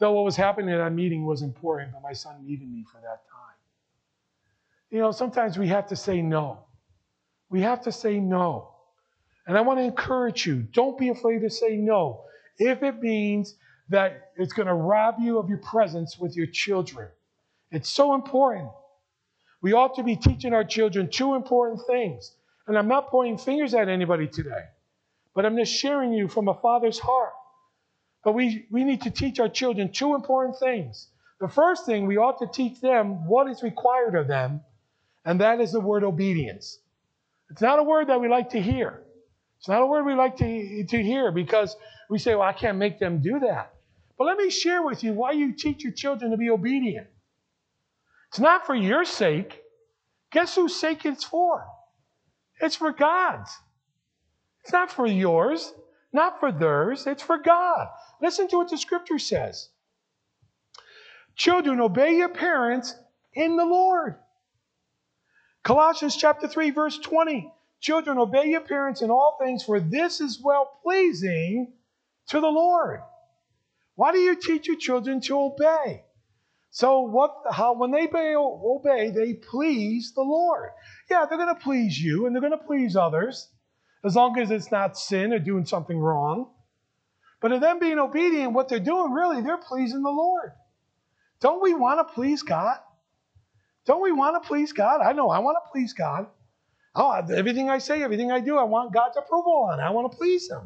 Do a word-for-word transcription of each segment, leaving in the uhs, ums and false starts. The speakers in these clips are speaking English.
Though what was happening at that meeting was important, but my son needed me for that time. You know, sometimes we have to say no. We have to say no. And I want to encourage you, don't be afraid to say no if it means that it's going to rob you of your presence with your children. It's so important. We ought to be teaching our children two important things. And I'm not pointing fingers at anybody today, but I'm just sharing you from a father's heart. But we, we need to teach our children two important things. The first thing, we ought to teach them what is required of them, and that is the word obedience. It's not a word that we like to hear. It's not a word we like to, to hear because we say, well, I can't make them do that. But let me share with you why you teach your children to be obedient. It's not for your sake. Guess whose sake it's for? It's for God's. It's not for yours, not for theirs. It's for God. Listen to what the scripture says. Children, obey your parents in the Lord. Colossians chapter three, verse twenty. Children, obey your parents in all things, for this is well-pleasing to the Lord. Why do you teach your children to obey? So what? How when they obey, obey, they please the Lord. Yeah, they're going to please you, and they're going to please others, as long as it's not sin or doing something wrong. But in them being obedient, what they're doing, really, they're pleasing the Lord. Don't we want to please God? Don't we want to please God? I know I want to please God. Oh, everything I say, everything I do, I want God's approval on. I want to please Him.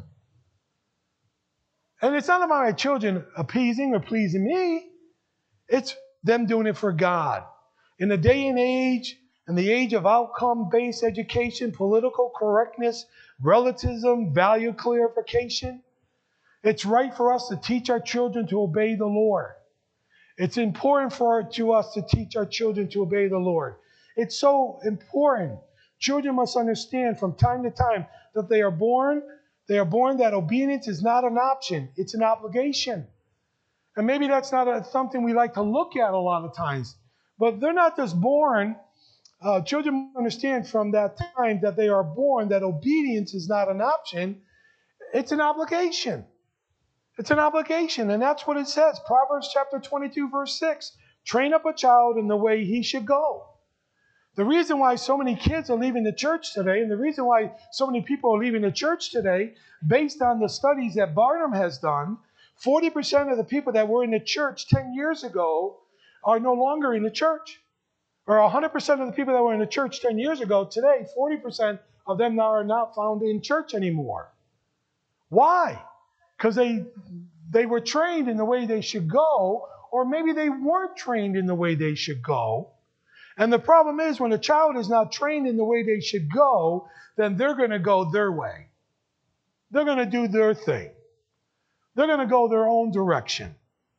And it's not about my children appeasing or pleasing me. It's them doing it for God. In the day and age, in the age of outcome-based education, political correctness, relativism, value clarification, it's right for us to teach our children to obey the Lord. It's important for to us to teach our children to obey the Lord. It's so important. Children must understand from time to time that they are born, they are born that obedience is not an option, it's an obligation. And maybe that's not a, something we like to look at a lot of times. But they're not just born. Uh, children understand from that time that they are born that obedience is not an option. It's an obligation. It's an obligation. And that's what it says. Proverbs chapter twenty-two, verse six. Train up a child in the way he should go. The reason why so many kids are leaving the church today, and the reason why so many people are leaving the church today, based on the studies that Barnum has done, forty percent of the people that were in the church ten years ago are no longer in the church. Or one hundred percent of the people that were in the church ten years ago, today, forty percent of them are not found in church anymore. Why? Because they, they were trained in the way they should go, or maybe they weren't trained in the way they should go. And the problem is when a child is not trained in the way they should go, then they're going to go their way. They're going to do their thing. They're going to go their own direction.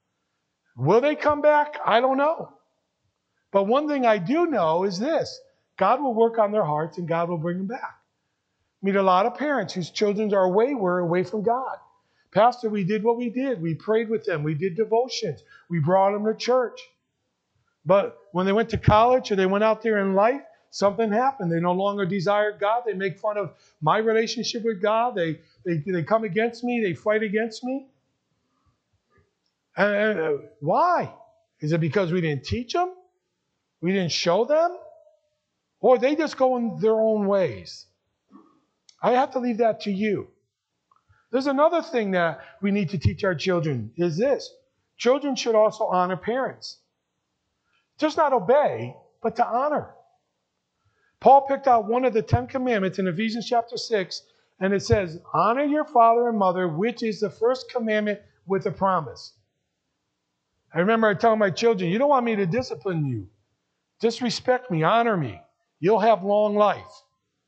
Will they come back? I don't know. But one thing I do know is this. God will work on their hearts and God will bring them back. Meet a lot of parents whose children are wayward away from God. Pastor, we did what we did. We prayed with them. We did devotions. We brought them to church. But when they went to college or they went out there in life, something happened. They no longer desired God. They make fun of my relationship with God. They, they, they come against me. They fight against me. And uh, why? Is it because we didn't teach them? We didn't show them? Or they just go in their own ways? I have to leave that to you. There's another thing that we need to teach our children is this. Children should also honor parents. Just not obey, but to honor. Paul picked out one of the Ten Commandments in Ephesians chapter six, and it says, honor your father and mother, which is the first commandment with a promise. I remember I telling my children, you don't want me to discipline you. Just respect me, honor me. You'll have long life.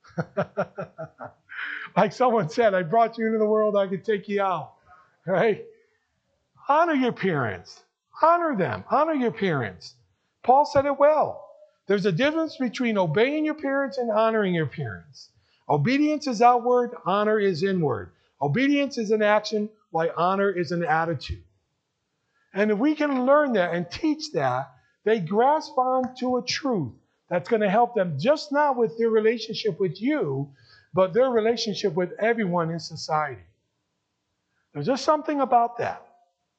Like someone said, I brought you into the world, I could take you out. Right? Honor your parents. Honor them. Honor your parents. Paul said it well. There's a difference between obeying your parents and honoring your parents. Obedience is outward, honor is inward. Obedience is an action, while honor is an attitude. And if we can learn that and teach that, they grasp on to a truth that's going to help them just not with their relationship with you, but their relationship with everyone in society. There's just something about that.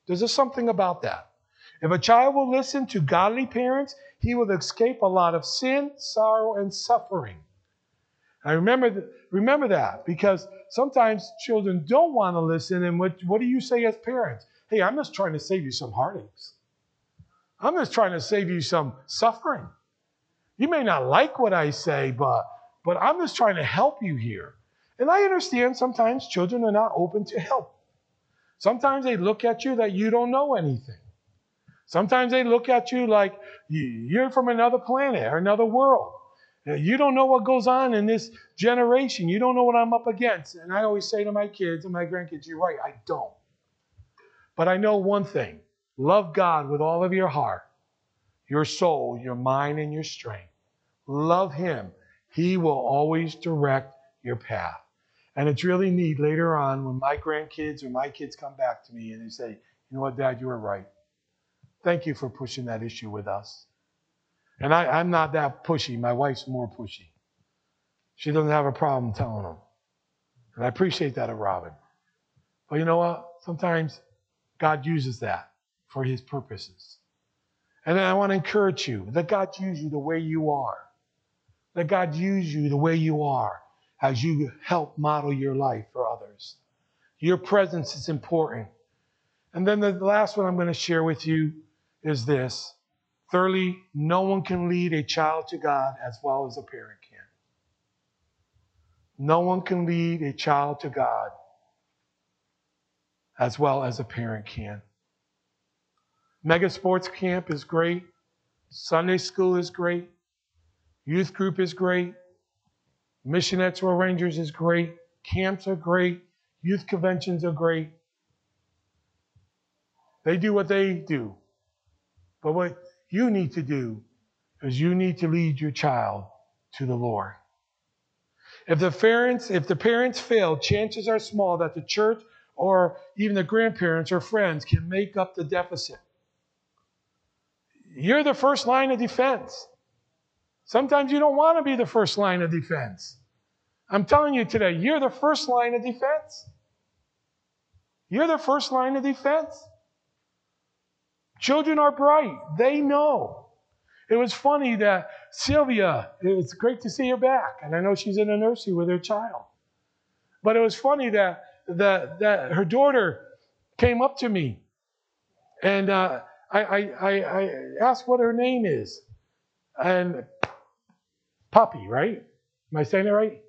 There's just something about that. If a child will listen to godly parents, he will escape a lot of sin, sorrow, and suffering. I remember, th- remember that, because sometimes children don't want to listen. And what, what do you say as parents? Hey, I'm just trying to save you some heartaches. I'm just trying to save you some suffering. You may not like what I say, but, but I'm just trying to help you here. And I understand sometimes children are not open to help. Sometimes they look at you that you don't know anything. Sometimes they look at you like you're from another planet or another world. You don't know what goes on in this generation. You don't know what I'm up against. And I always say to my kids and my grandkids, you're right, I don't. But I know one thing. Love God with all of your heart, your soul, your mind, and your strength. Love Him. He will always direct your path. And it's really neat later on when my grandkids or my kids come back to me and they say, you know what, Dad, you were right. Thank you for pushing that issue with us. And I, I'm not that pushy. My wife's more pushy. She doesn't have a problem telling them. And I appreciate that of Robin. But you know what? Sometimes God uses that for His purposes. And I want to encourage you. Let God use you the way you are. Let God use you the way you are as you help model your life for others. Your presence is important. And then the last one I'm going to share with you is this. Thirdly, no one can lead a child to God as well as a parent can. No one can lead a child to God as well as a parent can. Mega Sports Camp is great. Sunday school is great. Youth group is great. Missionettes or Rangers is great. Camps are great. Youth conventions are great. They do what they do. But what you need to do is you need to lead your child to the Lord. If the parents, if the parents fail, chances are small that the church or even the grandparents or friends can make up the deficit. You're the first line of defense. Sometimes you don't want to be the first line of defense. I'm telling you today, you're the first line of defense. You're the first line of defense. Children are bright. They know. It was funny that Sylvia, it's great to see her back. And I know she's in a nursery with her child. But it was funny that, that, that her daughter came up to me. And uh, I, I, I, I asked what her name is. And Poppy, right? Am I saying it right?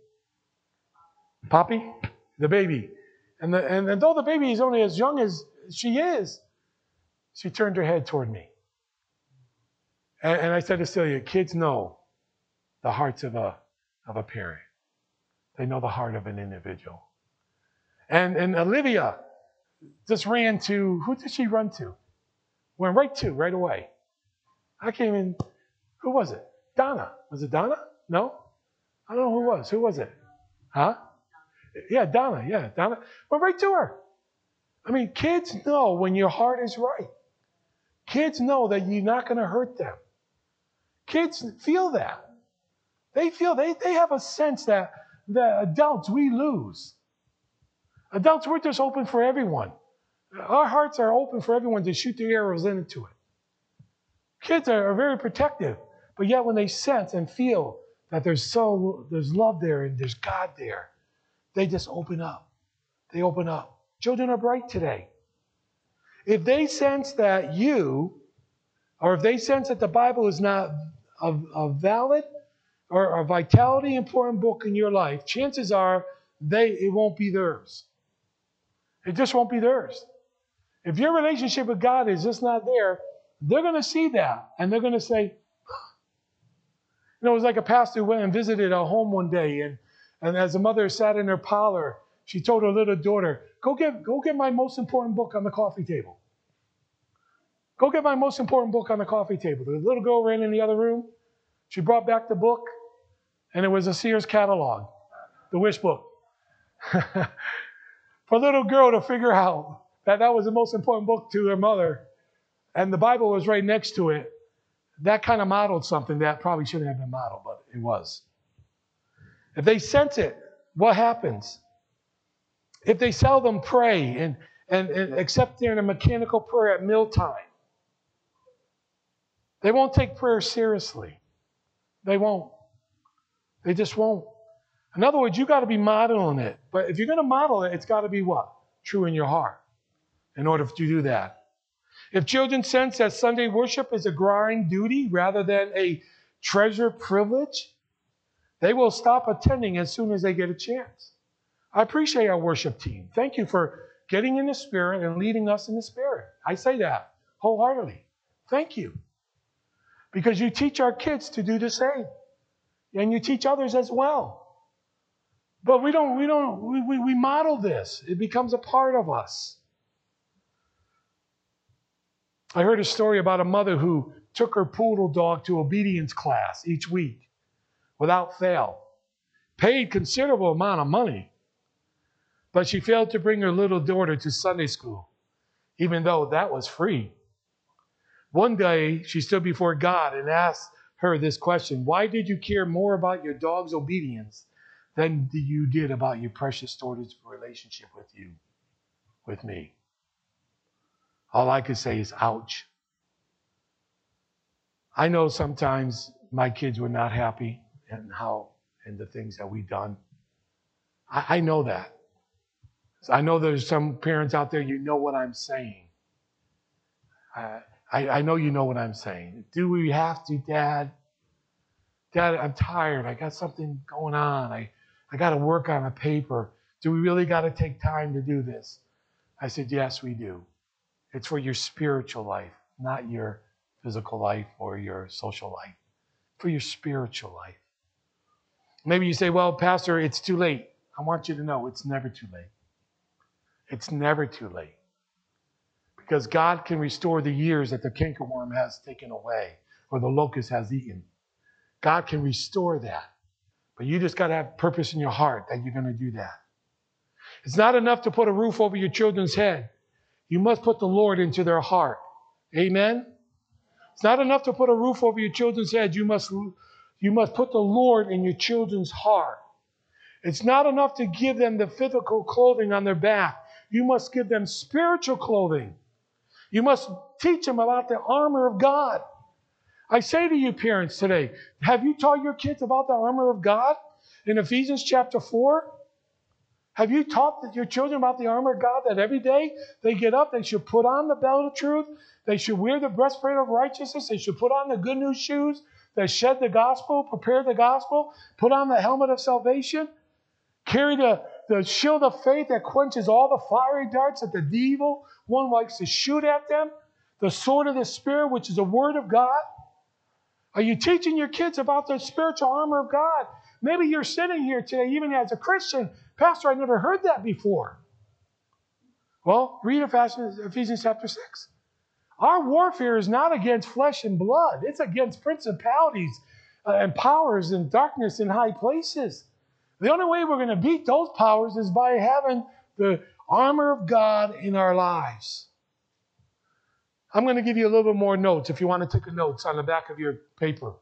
Poppy? The baby. And, the, and, and though the baby is only as young as she is, she turned her head toward me. And, and I said to Celia, kids know the hearts of a, of a parent. They know the heart of an individual. And, and Olivia just ran to, who did she run to? Went right to, right away. I came in, who was it? Donna. Was it Donna? No? I don't know who it was. Who was it? Huh? Yeah, Donna. Yeah, Donna. Went right to her. I mean, kids know when your heart is right. Kids know that you're not going to hurt them. Kids feel that. They feel, they, they have a sense that the adults, we lose. Adults, we're just open for everyone. Our hearts are open for everyone to shoot the arrows into it. Kids are, are very protective, but yet when they sense and feel that there's so there's love there and there's God there, they just open up. They open up. Children are bright today. If they sense that you, or if they sense that the Bible is not a, a valid or a vitality important book in your life, chances are they it won't be theirs. It just won't be theirs. If your relationship with God is just not there, they're going to see that and they're going to say, you know, it was like a pastor who went and visited a home one day, and, and as the mother sat in her parlor, she told her little daughter, go get, go get my most important book on the coffee table. Go get my most important book on the coffee table. The little girl ran in the other room. She brought back the book, and it was a Sears catalog, the Wish book. For a little girl to figure out that that was the most important book to her mother, and the Bible was right next to it, that kind of modeled something that probably shouldn't have been modeled, but it was. If they sense it, what happens? If they seldom pray and, and, and except they're in a mechanical prayer at mealtime. They won't take prayer seriously. They won't. They just won't. In other words, you got to be modeling it. But if you're going to model it, it's got to be what? True in your heart in order to do that. If children sense that Sunday worship is a grind duty rather than a treasure privilege, they will stop attending as soon as they get a chance. I appreciate our worship team. Thank you for getting in the Spirit and leading us in the Spirit. I say that wholeheartedly. Thank you. Because you teach our kids to do the same. And you teach others as well. But we don't, we don't, we, we, we model this. It becomes a part of us. I heard a story about a mother who took her poodle dog to obedience class each week without fail. Paid considerable amount of money. But she failed to bring her little daughter to Sunday school, even though that was free. One day, she stood before God and asked her this question: why did you care more about your dog's obedience than you did about your precious daughter's relationship with you, with me? All I could say is, ouch. I know sometimes my kids were not happy in how and the things that we've done. I, I know that. I know there's some parents out there, you know what I'm saying. I, I, I know you know what I'm saying. Do we have to, Dad? Dad, I'm tired. I got something going on. I, I got to work on a paper. Do we really got to take time to do this? I said, yes, we do. It's for your spiritual life, not your physical life or your social life. For your spiritual life. Maybe you say, well, Pastor, it's too late. I want you to know it's never too late. It's never too late. Because God can restore the years that the cankerworm has taken away or the locust has eaten. God can restore that. But you just got to have purpose in your heart that you're going to do that. It's not enough to put a roof over your children's head. You must put the Lord into their heart. Amen? It's not enough to put a roof over your children's head. You must, you must put the Lord in your children's heart. It's not enough to give them the physical clothing on their back. You must give them spiritual clothing. You must teach them about the armor of God. I say to you parents today, have you taught your kids about the armor of God in Ephesians chapter four? Have you taught your children about the armor of God, that every day they get up, they should put on the belt of truth, they should wear the breastplate of righteousness, they should put on the good news shoes, they shed the gospel, prepare the gospel, put on the helmet of salvation, carry the, the shield of faith that quenches all the fiery darts that the evil one likes to shoot at them, the sword of the Spirit, which is the word of God. Are you teaching your kids about the spiritual armor of God? Maybe you're sitting here today, even as a Christian, Pastor, I never heard that before. Well, read Ephesians chapter six. Our warfare is not against flesh and blood. It's against principalities uh, and powers and darkness in high places. The only way we're going to beat those powers is by having the armor of God in our lives. I'm going to give you a little bit more notes if you want to take a notes on the back of your paper.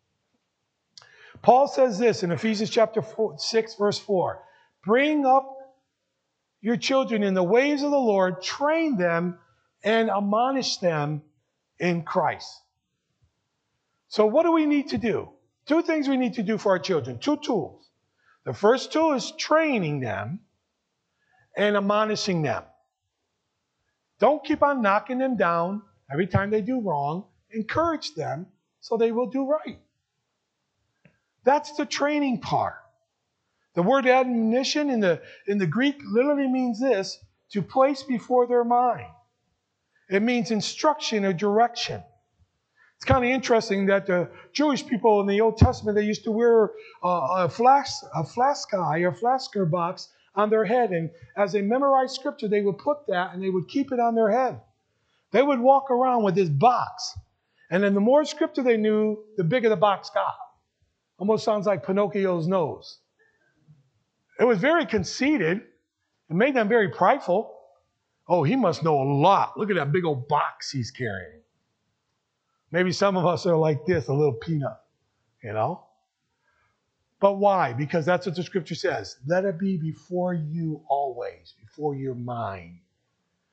Paul says this in Ephesians chapter four, six, verse four. Bring up your children in the ways of the Lord, train them and admonish them in Christ. So what do we need to do? Two things we need to do for our children. Two tools. The first tool is training them and admonishing them. Don't keep on knocking them down every time they do wrong. Encourage them so they will do right. That's the training part. The word admonition in the, in the Greek literally means this: to place before their mind. It means instruction or direction. It's kind of interesting that the Jewish people in the Old Testament, they used to wear a, a, flask, a flaskai or flasker box on their head. And as they memorized scripture, they would put that and they would keep it on their head. They would walk around with this box. And then the more scripture they knew, the bigger the box got. Almost sounds like Pinocchio's nose. It was very conceited. It made them very prideful. Oh, he must know a lot. Look at that big old box he's carrying. Maybe some of us are like this, a little peanut, you know? But why? Because that's what the scripture says. Let it be before you always, before your mind.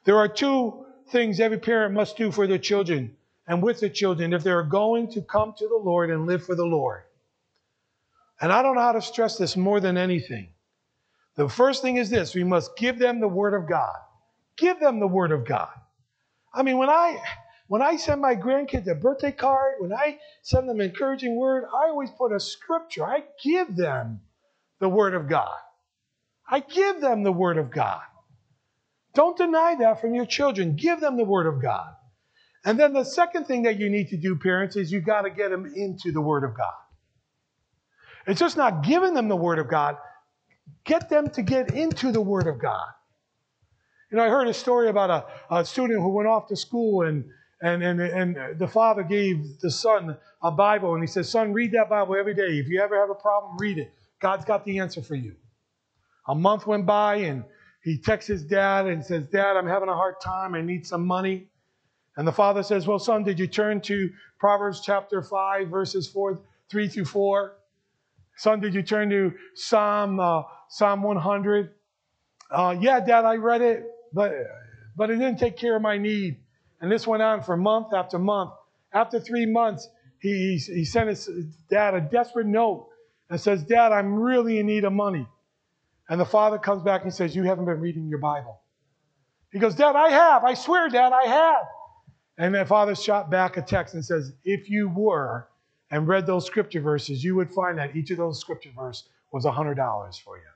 There are two things every parent must do for their children and with their children if they're going to come to the Lord and live for the Lord. And I don't know how to stress this more than anything. The first thing is this: we must give them the Word of God. Give them the Word of God. I mean, when I when I send my grandkids a birthday card, when I send them an encouraging word, I always put a scripture. I give them the Word of God. I give them the Word of God. Don't deny that from your children. Give them the Word of God. And then the second thing that you need to do, parents, is you got to get them into the Word of God. It's just not giving them the Word of God. Get them to get into the Word of God. You know, I heard a story about a, a student who went off to school, and, and, and, and the father gave the son a Bible, and he said, son, read that Bible every day. If you ever have a problem, read it. God's got the answer for you. A month went by, and he texts his dad and says, Dad, I'm having a hard time. I need some money. And the father says, well, son, did you turn to Proverbs chapter five, verses four, three through four? Son, did you turn to Psalm uh, Psalm one hundred? Uh, yeah, Dad, I read it, but, but it didn't take care of my need. And this went on for month after month. After three months, he, he, he sent his dad a desperate note and says, Dad, I'm really in need of money. And the father comes back and says, you haven't been reading your Bible. He goes, Dad, I have. I swear, Dad, I have. And the father shot back a text and says, if you were and read those scripture verses, you would find that each of those scripture verses was one hundred dollars for you.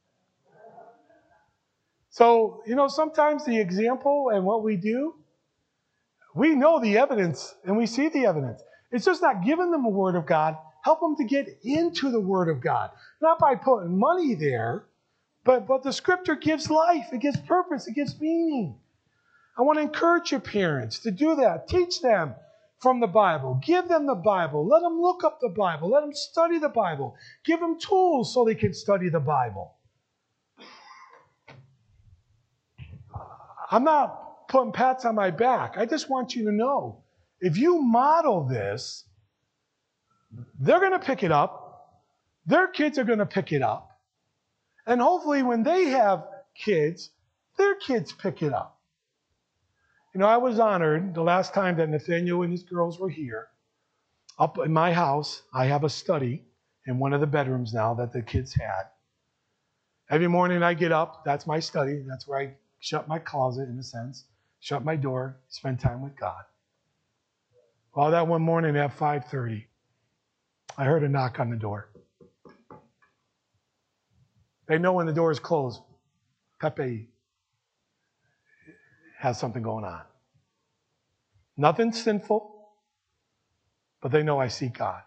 So, you know, sometimes the example and what we do, we know the evidence and we see the evidence. It's just not giving them a Word of God. Help them to get into the Word of God. Not by putting money there, but, but the Scripture gives life. It gives purpose. It gives meaning. I want to encourage your parents to do that. Teach them from the Bible. Give them the Bible. Let them look up the Bible. Let them study the Bible. Give them tools so they can study the Bible. I'm not putting pats on my back. I just want you to know, if you model this, they're going to pick it up. Their kids are going to pick it up. And hopefully when they have kids, their kids pick it up. You know, I was honored the last time that Nathaniel and his girls were here. Up in my house, I have a study in one of the bedrooms now that the kids had. Every morning I get up, that's my study. That's where I shut my closet, in a sense, shut my door, spend time with God. Well, that one morning at five thirty, I heard a knock on the door. They know when the door is closed, Pepe has something going on. Nothing sinful, but they know I seek God.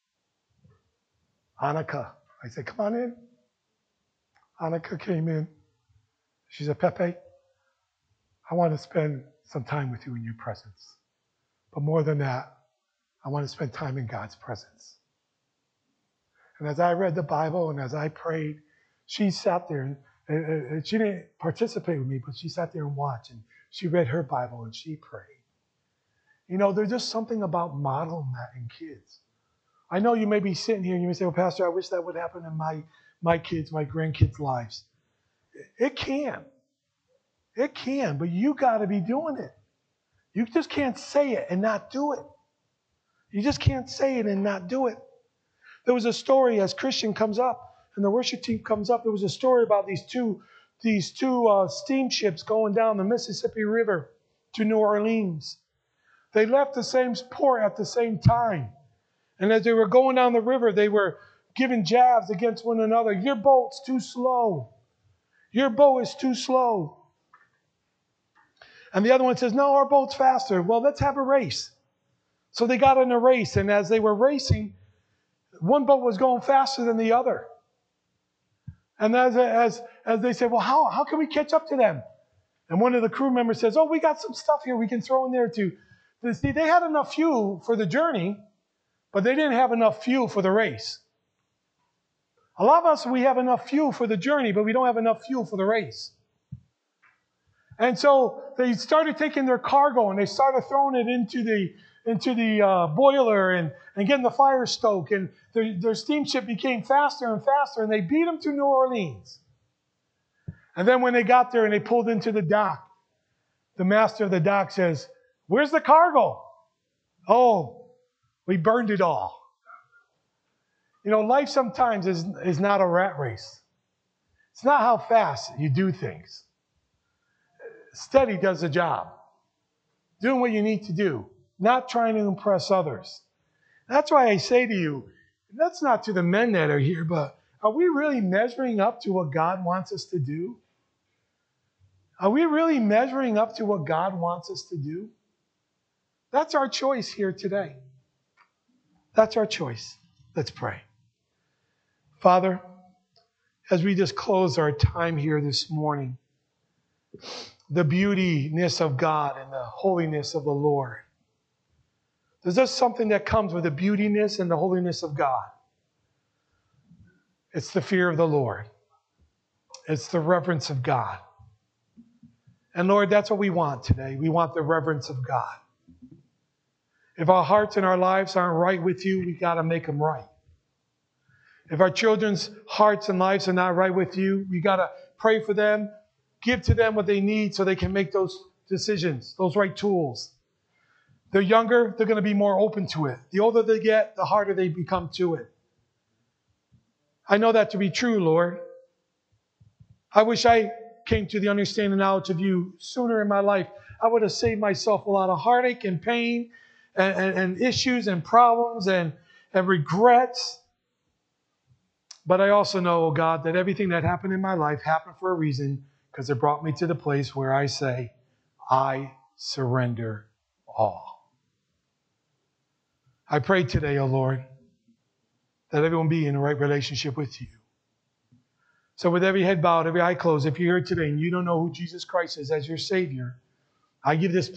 Annika, I said, come on in. Annika came in. She said, Pepe, I want to spend some time with you in your presence. But more than that, I want to spend time in God's presence. And as I read the Bible and as I prayed, she sat there, and, and, and she didn't participate with me, but she sat there and watched, and she read her Bible and she prayed. You know, there's just something about modeling that in kids. I know you may be sitting here and you may say, well, Pastor, I wish that would happen in my, my kids, my grandkids' lives. It can. It can, but you got to be doing it. You just can't say it and not do it. You just can't say it and not do it. There was a story as Christian comes up and the worship team comes up. There was a story about these two, these two uh, steamships going down the Mississippi River to New Orleans. They left the same port at the same time. And as they were going down the river, they were giving jabs against one another. Your boat's too slow. Your boat is too slow. And the other one says, no, our boat's faster. Well, let's have a race. So they got in a race, and as they were racing, one boat was going faster than the other. And as, as, as they said, well, how, how can we catch up to them? And one of the crew members says, oh, we got some stuff here we can throw in there too. See, they had enough fuel for the journey, but they didn't have enough fuel for the race. A lot of us, we have enough fuel for the journey, but we don't have enough fuel for the race. And so they started taking their cargo and they started throwing it into the into the uh, boiler and, and getting the fire stoked. And their, their steamship became faster and faster, and they beat them to New Orleans. And then when they got there and they pulled into the dock, the master of the dock says, "Where's the cargo?" "Oh, we burned it all." You know, life sometimes is, is not a rat race. It's not how fast you do things. Steady does the job. Doing what you need to do. Not trying to impress others. That's why I say to you, that's not to the men that are here, but are we really measuring up to what God wants us to do? Are we really measuring up to what God wants us to do? That's our choice here today. That's our choice. Let's pray. Father, as we just close our time here this morning, the beautiness of God and the holiness of the Lord. There's just something that comes with the beautiness and the holiness of God. It's the fear of the Lord. It's the reverence of God. And Lord, that's what we want today. We want the reverence of God. If our hearts and our lives aren't right with you, we got to make them right. If our children's hearts and lives are not right with you, we got to pray for them, give to them what they need so they can make those decisions, those right tools. They're younger, they're going to be more open to it. The older they get, the harder they become to it. I know that to be true, Lord. I wish I came to the understanding and knowledge of you sooner in my life. I would have saved myself a lot of heartache and pain and, and, and issues and problems and, and regrets. But I also know, oh God, that everything that happened in my life happened for a reason, because it brought me to the place where I say, I surrender all. I pray today, oh Lord, that everyone be in the right relationship with you. So with every head bowed, every eye closed, if you're here today and you don't know who Jesus Christ is as your Savior, I give this